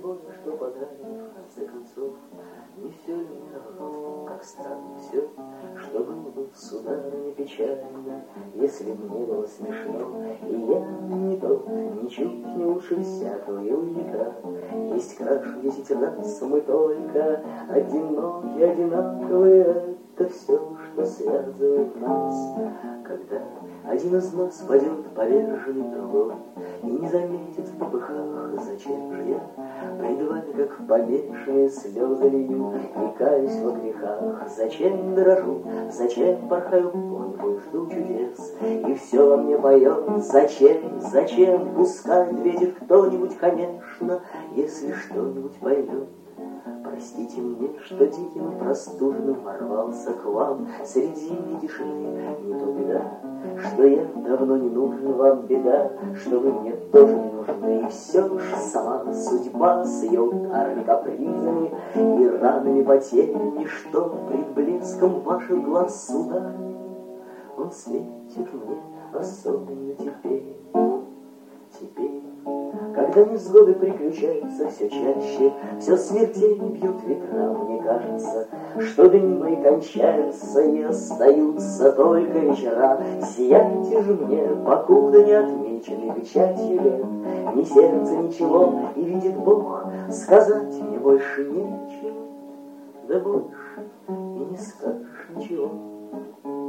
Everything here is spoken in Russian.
понял, что понравилось в конце концов. Не все ли мне равно, как странно все, что было бы, сударыня, печально, если бы мне было смешно. И я не тот, ничуть не лучше всякого юника. Есть краше 10 раз, мы только одинокие, одинаковые. Это все, что связывает нас. Когда один из нас пойдет поверженный другой и не заметит в попыхах, зачем же я пред вами, как помешанные, слезы лью и каюсь во грехах. Зачем дрожу, зачем порхаю по небу, жду чудес, и все во мне поет. Зачем, пускай ответит кто-нибудь, конечно, если что-нибудь поймет. Простите мне, что диким и простуженным ворвался к вам среди зимней тишины. Не то беда, что я давно не нужен вам, беда, что вы мне тоже не нужны. И все ж сама судьба с ее ударами, капризами и ранами, потерями, что пред блеском ваших глаз, сударыня, он светит мне особенно теперь. Когда невзгоды приключаются все чаще, все смертельнее бьют ветра, мне кажется, что дни мои кончаются и остаются только вечера. Сияйте же мне, покуда не отмечены печатью лет, ни сердце, ничего, и видит Бог, сказать мне больше нечего, да больше и не скажешь ничего.